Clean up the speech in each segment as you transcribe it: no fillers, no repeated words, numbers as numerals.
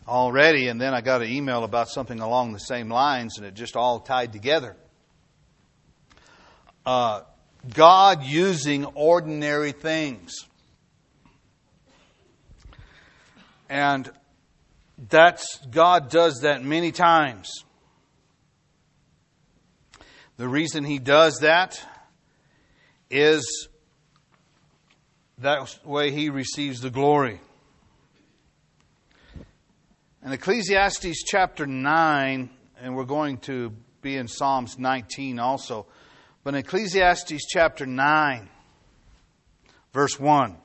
already, and then I got an email about something along the same lines, and it just all tied together. God using ordinary things. And God does that many times. The reason He does that is that way He receives the glory. In Ecclesiastes chapter 9, and we're going to be in Psalms 19 also, but in Ecclesiastes chapter 9, verse 1.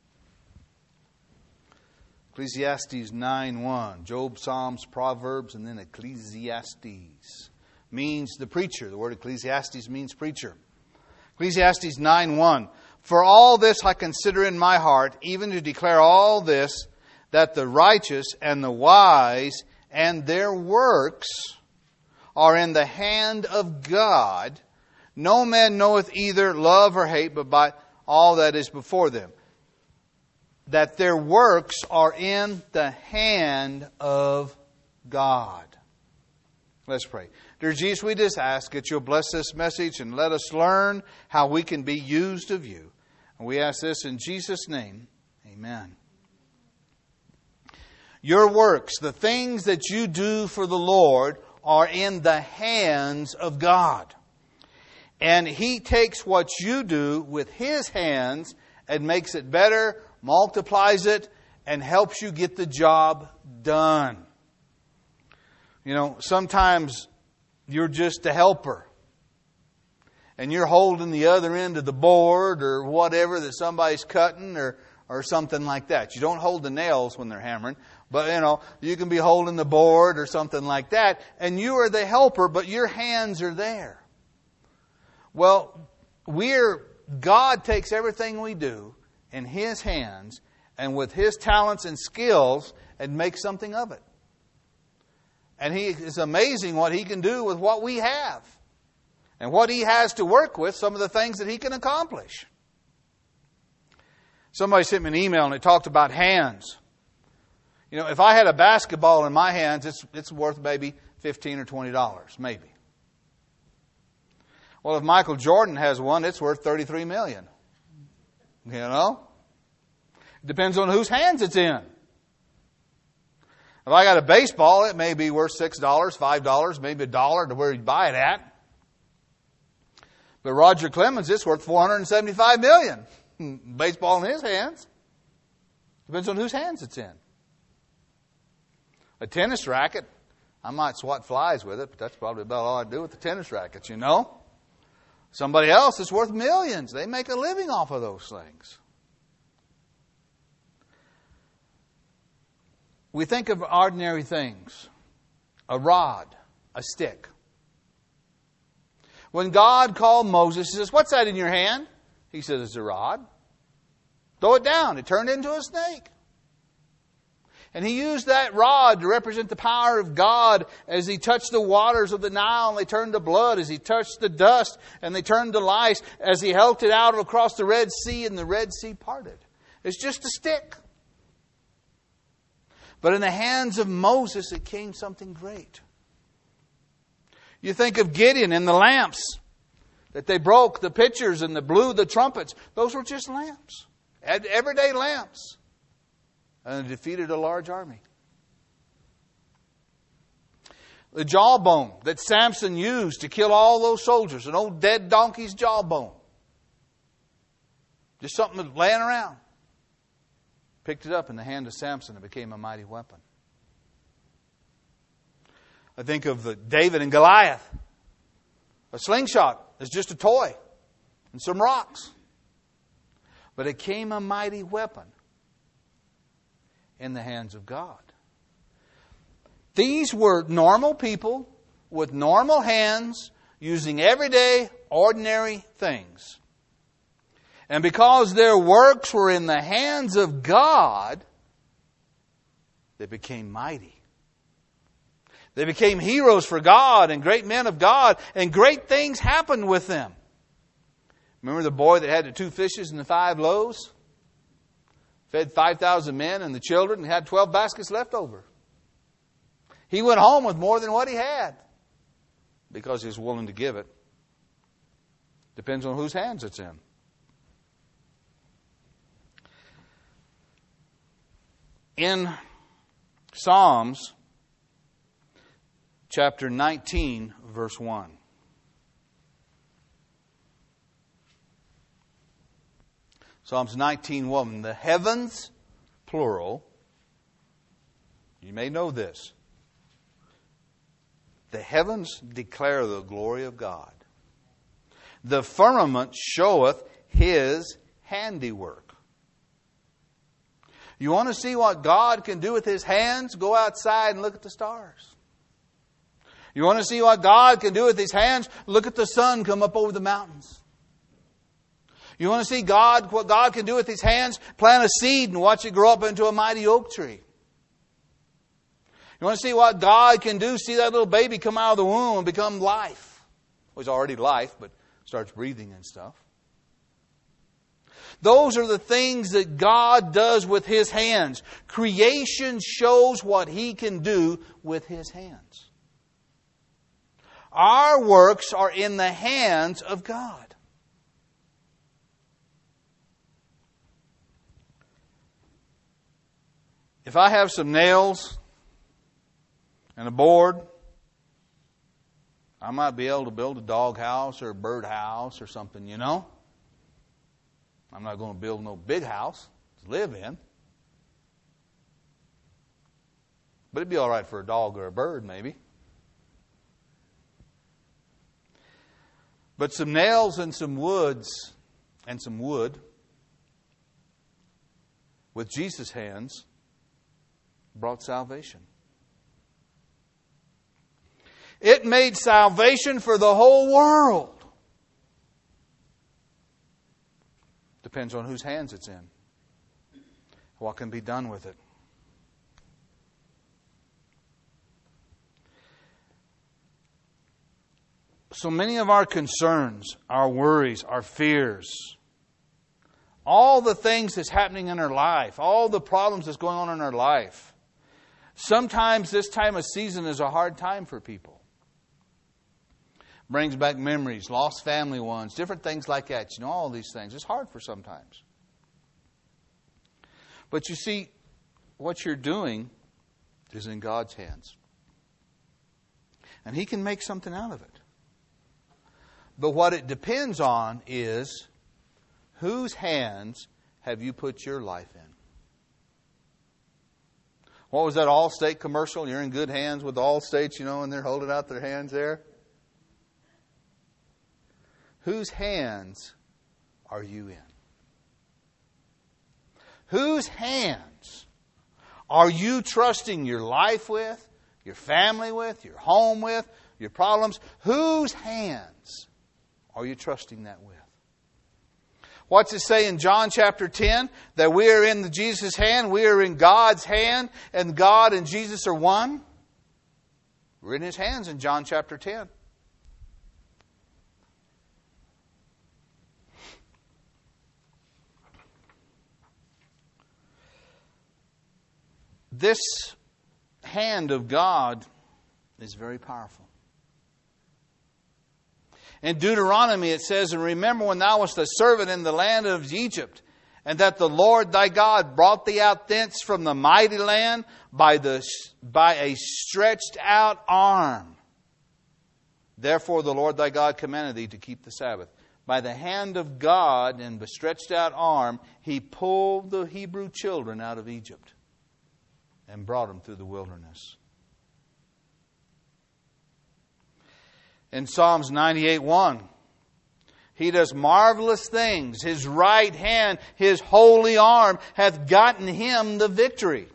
Ecclesiastes 9:1. Job, Psalms, Proverbs, and then Ecclesiastes. Means the preacher. The word Ecclesiastes means preacher. Ecclesiastes 9:1. For all this I consider in my heart, even to declare all this, that the righteous and the wise and their works are in the hand of God. No man knoweth either love or hate, but by all that is before them. That their works are in the hand of God. Let's pray. Dear Jesus, we just ask that You'll bless this message and let us learn how we can be used of You. And we ask this in Jesus' name. Amen. Your works, the things that you do for the Lord, are in the hands of God. And He takes what you do with His hands and makes it better, multiplies it, and helps you get the job done. You know, sometimes you're just a helper. And you're holding the other end of the board or whatever that somebody's cutting or something like that. You don't hold the nails when they're hammering. But, you know, you can be holding the board or something like that. And you are the helper, but your hands are there. Well, God takes everything we do in His hands and with His talents and skills and makes something of it. And it's amazing what He can do with what we have. And what He has to work with, some of the things that He can accomplish. Somebody sent me an email and it talked about hands. You know, if I had a basketball in my hands, it's worth maybe $15 or $20, maybe. Well, if Michael Jordan has one, it's worth $33 million. You know? It depends on whose hands it's in. If I got a baseball, it may be worth $6, $5, maybe $1 to where you'd buy it at. But Roger Clemens, it's worth $475 million. Baseball in his hands. Depends on whose hands it's in. A tennis racket, I might swat flies with it, but that's probably about all I do with the tennis rackets, you know. Somebody else is worth millions. They make a living off of those things. We think of ordinary things. A rod, a stick. When God called Moses, He says, "What's that in your hand?" He says, "It's a rod." Throw it down. It turned into a snake. And He used that rod to represent the power of God as He touched the waters of the Nile and they turned to blood, as He touched the dust and they turned to lice, as He held it out across the Red Sea and the Red Sea parted. It's just a stick. But in the hands of Moses, it came something great. You think of Gideon and the lamps that they broke, the pitchers and blew the trumpets. Those were just lamps, everyday lamps. And they defeated a large army. The jawbone that Samson used to kill all those soldiers, an old dead donkey's jawbone. Just something laying around. Picked it up in the hand of Samson and became a mighty weapon. I think of David and Goliath. A slingshot is just a toy and some rocks. But it became a mighty weapon in the hands of God. These were normal people with normal hands using everyday, ordinary things. And because their works were in the hands of God, they became mighty. They became heroes for God and great men of God, and great things happened with them. Remember the boy that had the 2 fishes and the 5 loaves? Fed 5,000 men and the children and had 12 baskets left over. He went home with more than what he had because he was willing to give it. Depends on whose hands it's in. In Psalms chapter 19, verse 1. Psalms 19:1. The heavens, plural. You may know this. The heavens declare the glory of God. The firmament showeth His handiwork. You want to see what God can do with His hands? Go outside and look at the stars. You want to see what God can do with His hands? Look at the sun come up over the mountains. You want to see what God can do with His hands? Plant a seed and watch it grow up into a mighty oak tree. You want to see what God can do? See that little baby come out of the womb and become life. Well, he's already life, but starts breathing and stuff. Those are the things that God does with His hands. Creation shows what He can do with His hands. Our works are in the hands of God. If I have some nails and a board, I might be able to build a dog house or a bird house or something, you know. I'm not going to build no big house to live in. But it'd be all right for a dog or a bird, maybe. But some nails and some wood with Jesus' hands brought salvation. It made salvation for the whole world. Depends on whose hands it's in. What can be done with it. So many of our concerns, our worries, our fears, all the things that's happening in our life, all the problems that's going on in our life, sometimes this time of season is a hard time for people. Brings back memories, lost family ones, different things like that. You know, all these things. It's hard for sometimes. But you see, what you're doing is in God's hands. And He can make something out of it. But what it depends on is whose hands have you put your life in? What was that Allstate commercial? You're in good hands with Allstate, you know, and they're holding out their hands there. Whose hands are you in? Whose hands are you trusting your life with, your family with, your home with, your problems? Whose hands are you trusting that with? What's it say in John chapter 10? That we are in Jesus' hand, we are in God's hand, and God and Jesus are one? We're in His hands in John chapter 10. This hand of God is very powerful. In Deuteronomy it says, "And remember when thou wast a servant in the land of Egypt, and that the Lord thy God brought thee out thence from the mighty land by a stretched out arm. Therefore the Lord thy God commanded thee to keep the Sabbath." By the hand of God and the stretched out arm, He pulled the Hebrew children out of Egypt and brought them through the wilderness. In Psalms 98:1, He does marvelous things. His right hand, His holy arm hath gotten Him the victory.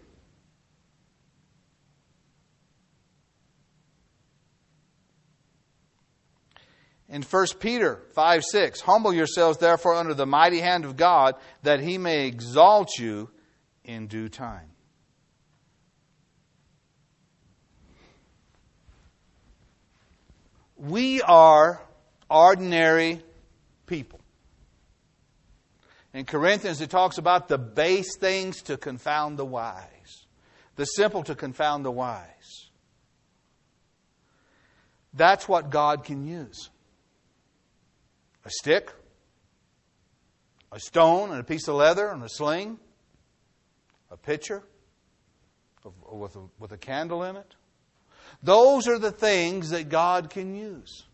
In 1 Peter 5:6, "Humble yourselves therefore under the mighty hand of God, that He may exalt you in due time." We are ordinary people. In Corinthians it talks about the base things to confound the wise. The simple to confound the wise. That's what God can use. A stick, a stone, and a piece of leather, and a sling, a pitcher with a candle in it. Those are the things that God can use.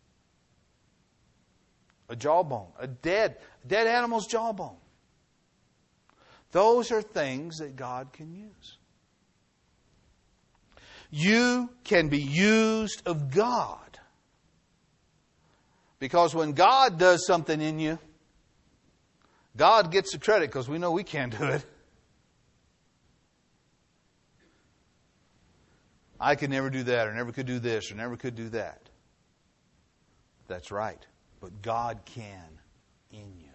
A jawbone, a dead animal's jawbone. Those are things that God can use. You can be used of God. Because when God does something in you, God gets the credit because we know we can't do it. I could never do that, or never could do this, or never could do that. That's right. But God can in you.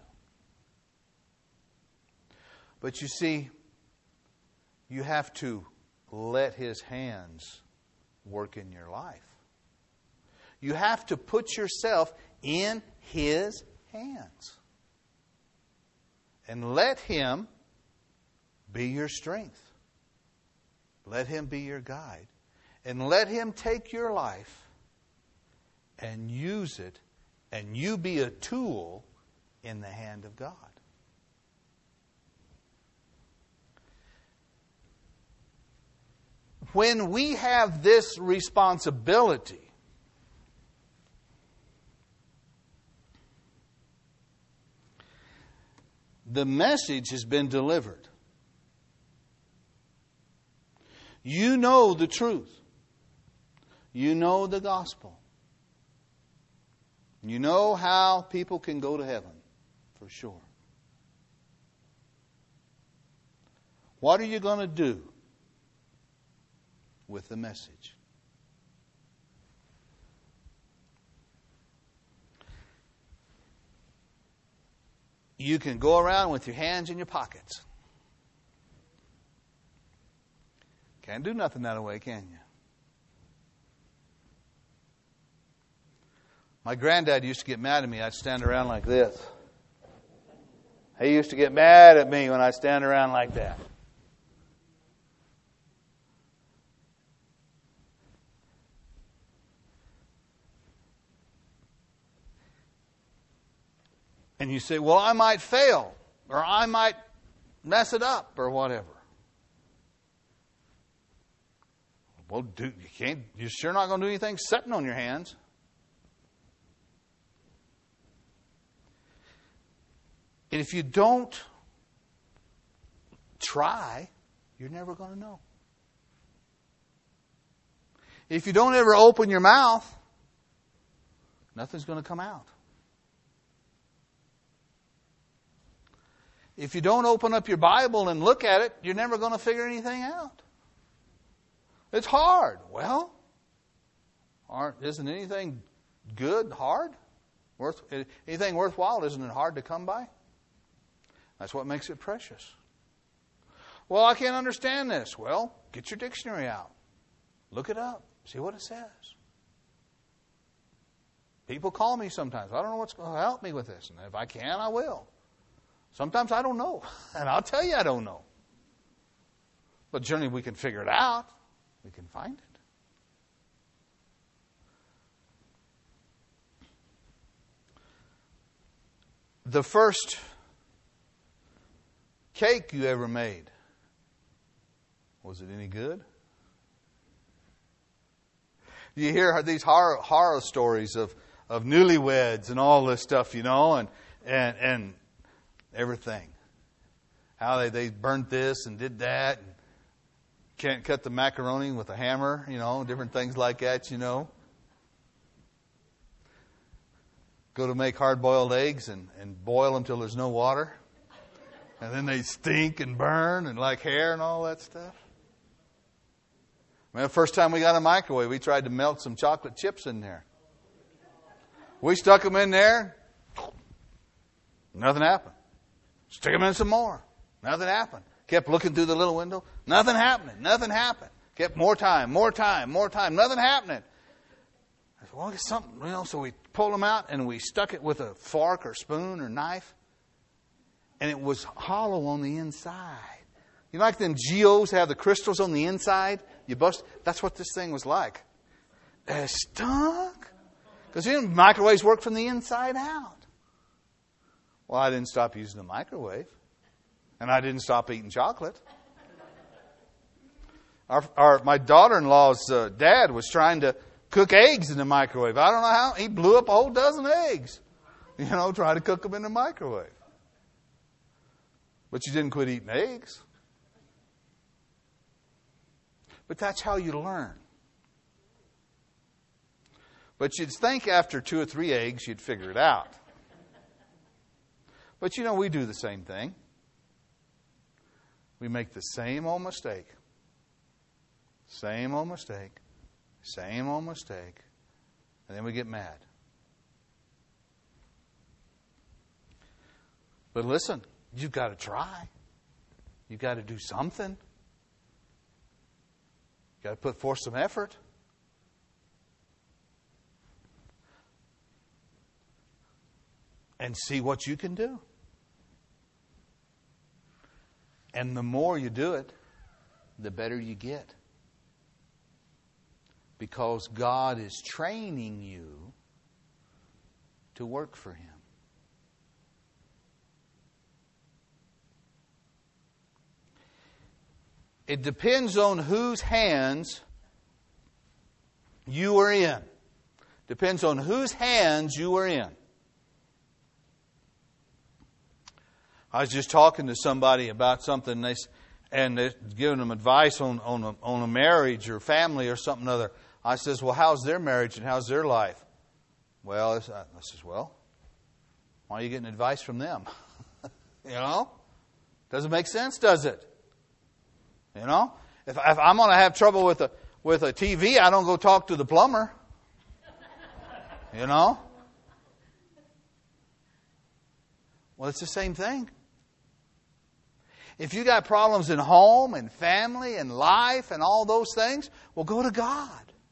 But you see, you have to let His hands work in your life. You have to put yourself in His hands. And let Him be your strength. Let Him be your guide. And let Him take your life and use it, and you be a tool in the hand of God. When we have this responsibility, the message has been delivered. You know the truth. You know the gospel. You know how people can go to heaven, for sure. What are you going to do with the message? You can go around with your hands in your pockets. Can't do nothing that way, can you? My granddad used to get mad at me. I'd stand around like this. He used to get mad at me when I stand around like that. And you say, well, I might fail, or I might mess it up, or whatever. Well, you're sure not going to do anything sitting on your hands. And if you don't try, you're never going to know. If you don't ever open your mouth, nothing's going to come out. If you don't open up your Bible and look at it, you're never going to figure anything out. It's hard. Well, isn't anything good hard? Anything worthwhile, isn't it hard to come by? That's what makes it precious. Well, I can't understand this. Well, get your dictionary out. Look it up. See what it says. People call me sometimes. I don't know what's going to help me with this. And if I can, I will. Sometimes I don't know. And I'll tell you I don't know. But generally we can figure it out. We can find it. The first cake you ever made, was it any good? You hear these horror stories of newlyweds and all this stuff, and everything. How they burnt this and did that. And can't cut the macaroni with a hammer, different things like that, Go to make hard-boiled eggs and boil them till there's no water. And then they stink and burn and like hair and all that stuff. The first time we got a microwave, we tried to melt some chocolate chips in there. We stuck them in there. Nothing happened. Stick them in some more. Nothing happened. Kept looking through the little window. Nothing happening. Nothing happened. Kept more time. Nothing happening. I said, well, get something, So we pulled them out and we stuck it with a fork or spoon or knife. And it was hollow on the inside. Like them Geos have the crystals on the inside? You bust. That's what this thing was like. It stunk. Because microwaves work from the inside out. Well, I didn't stop using the microwave. And I didn't stop eating chocolate. My daughter-in-law's dad was trying to cook eggs in the microwave. I don't know how. He blew up a whole dozen eggs. Trying to cook them in the microwave. But you didn't quit eating eggs. But that's how you learn. But you'd think after 2 or 3 eggs you'd figure it out. But we do the same thing. We make the same old mistake. Same old mistake. Same old mistake. And then we get mad. But listen, you've got to try. You've got to do something. You've got to put forth some effort. And see what you can do. And the more you do it, the better you get. Because God is training you to work for Him. It depends on whose hands you are in. Depends on whose hands you are in. I was just talking to somebody about something, and they're giving them advice on a marriage or family or something other. I says, well, how's their marriage and how's their life? Well, I says, well, why are you getting advice from them? Doesn't make sense, does it? If I'm going to have trouble with a TV, I don't go talk to the plumber. Well, it's the same thing. If you got problems in home and family and life and all those things, well, go to God.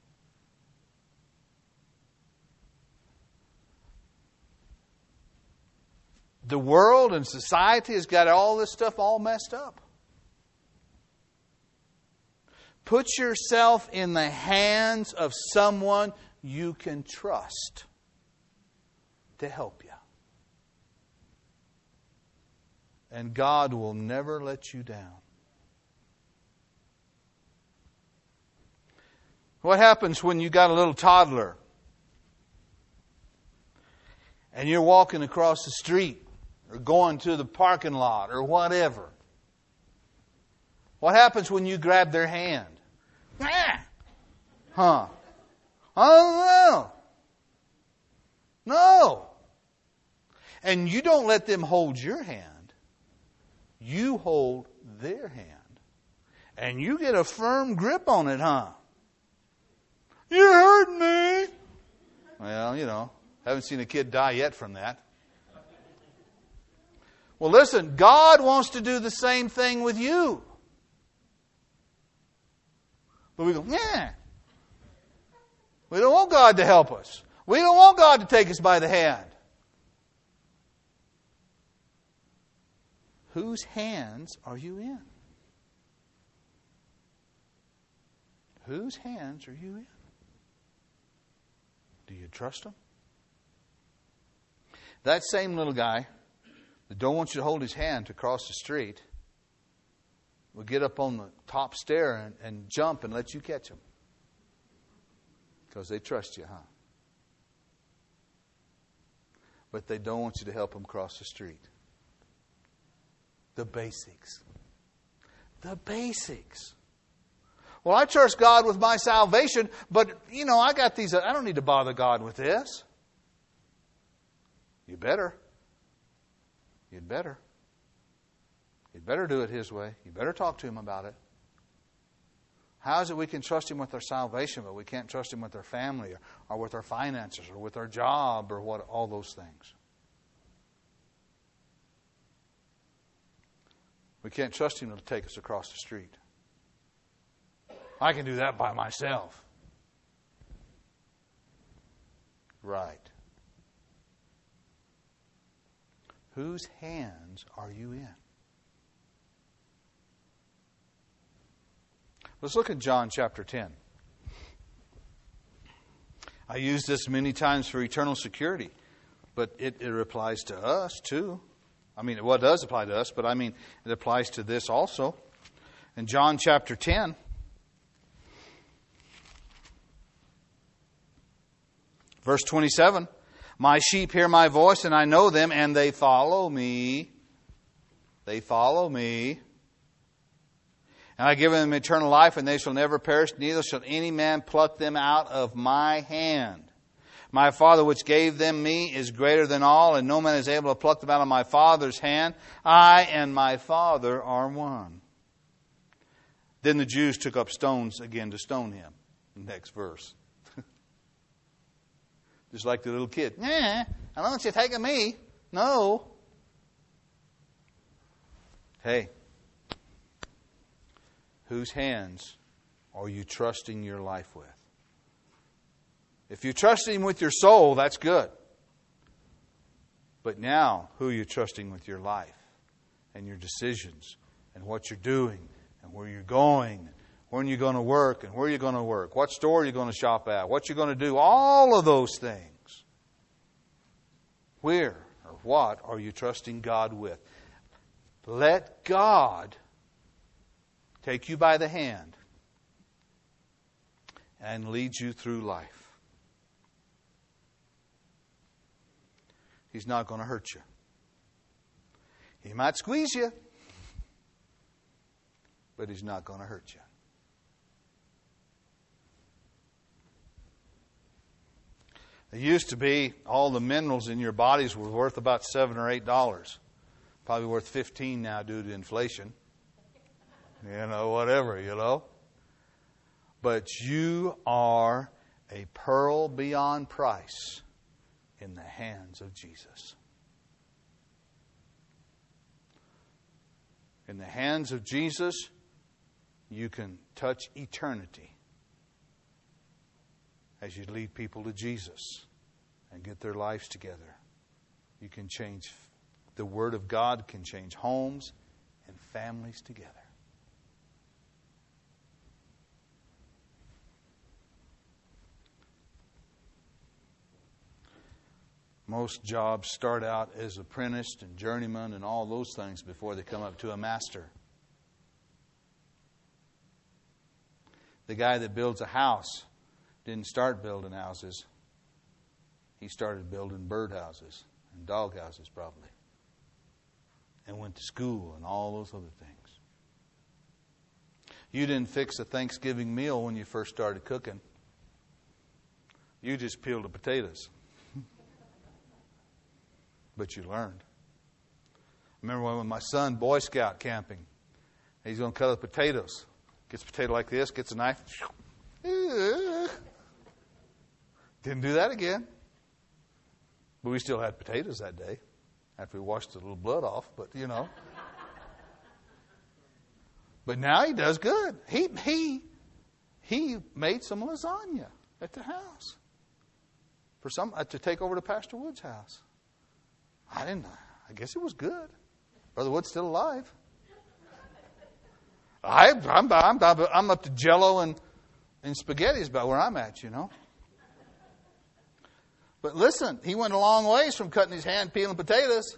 The world and society has got all this stuff all messed up. Put yourself in the hands of someone you can trust to help you. And God will never let you down. What happens when you got a little toddler and you're walking across the street or going to the parking lot or whatever? What happens when you grab their hand? Huh? Oh, no. No. And you don't let them hold your hand. You hold their hand. And you get a firm grip on it, huh? You hurt me. Well, haven't seen a kid die yet from that. Well, listen, God wants to do the same thing with you. But we go, yeah. We don't want God to help us. We don't want God to take us by the hand. Whose hands are you in? Whose hands are you in? Do you trust Him? That same little guy that don't want you to hold his hand to cross the street will get up on the top stair and jump and let you catch him. Because they trust you, huh? But they don't want you to help them cross the street. The basics. The basics. Well, I trust God with my salvation, but, I got these. I don't need to bother God with this. You better. You'd better. You'd better do it His way. You better talk to Him about it. How is it we can trust Him with our salvation, but we can't trust Him with our family or with our finances or with our job or all those things? We can't trust Him to take us across the street. I can do that by myself. Right. Whose hands are you in? Let's look at John chapter 10. I use this many times for eternal security, but it applies to us too. I mean, well, it does apply to us, but I mean, it applies to this also. In John chapter 10, verse 27, my sheep hear my voice, and I know them, and they follow me. They follow me. And I give them eternal life, and they shall never perish, neither shall any man pluck them out of my hand. My Father which gave them me is greater than all, and no man is able to pluck them out of my Father's hand. I and my Father are one. Then the Jews took up stones again to stone him. Next verse. Just like the little kid. I don't want you taking me. No. Hey. Whose hands are you trusting your life with? If you trust Him with your soul, that's good. But now, who are you trusting with your life and your decisions and what you're doing and where you're going, when you're going to work and where you're going to work, what store you're going to shop at, what you're going to do, all of those things. Where or what are you trusting God with? Let God take you by the hand and lead you through life. He's not going to hurt you. He might squeeze you, but He's not going to hurt you. It used to be all the minerals in your bodies were worth about $7 or $8. Probably worth $15 now due to inflation. Whatever. But you are a pearl beyond price in the hands of Jesus. In the hands of Jesus, you can touch eternity as you lead people to Jesus and get their lives together. You can change, the Word of God can change homes and families together. Most jobs start out as apprentice and journeyman and all those things before they come up to a master. The guy that builds a house didn't start building houses. He started building birdhouses and dog houses probably. And went to school and all those other things. You didn't fix a Thanksgiving meal when you first started cooking. You just peeled the potatoes. But you learned. I remember when my son Boy Scout camping, he's going to cut up potatoes. Gets a potato like this, gets a knife. Didn't do that again. But we still had potatoes that day after we washed the little blood off. But But now he does good. He made some lasagna at the house for to take over to Pastor Wood's house. I guess it was good. Brother Wood's still alive. I'm up to Jello and spaghetti is about where I'm at, But listen, he went a long ways from cutting his hand peeling potatoes.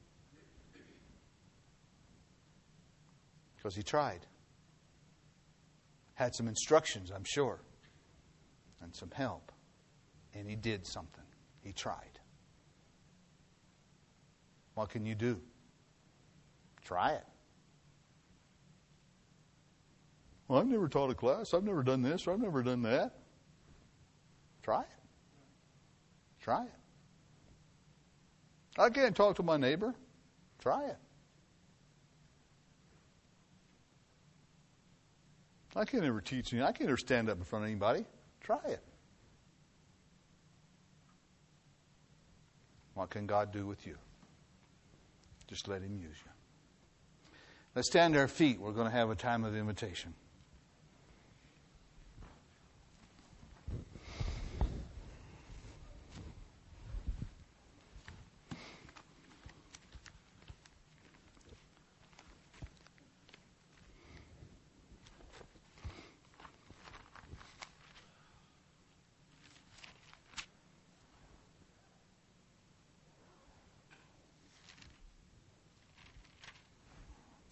Because he tried. Had some instructions, I'm sure. And some help. And he did something. He tried. What can you do? Try it. Well, I've never taught a class. I've never done this or I've never done that. Try it. Try it. I can't talk to my neighbor. Try it. I can't ever teach you. I can't ever stand up in front of anybody. Try it. What can God do with you? Just let Him use you. Let's stand to our feet. We're going to have a time of invitation.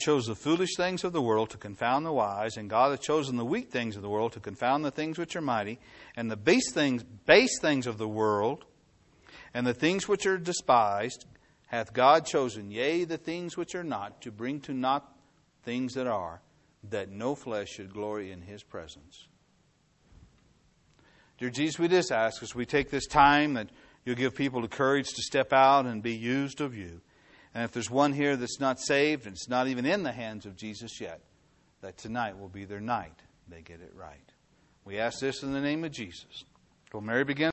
chose the foolish things of the world to confound the wise, and God hath chosen the weak things of the world to confound the things which are mighty, and the base things of the world, and the things which are despised, hath God chosen, yea, the things which are not, to bring to naught things that are, that no flesh should glory in His presence. Dear Jesus, we just ask as we take this time that You'll give people the courage to step out and be used of You. And if there's one here that's not saved and it's not even in the hands of Jesus yet, that tonight will be their night they get it right. We ask this in the name of Jesus. Will Mary begin?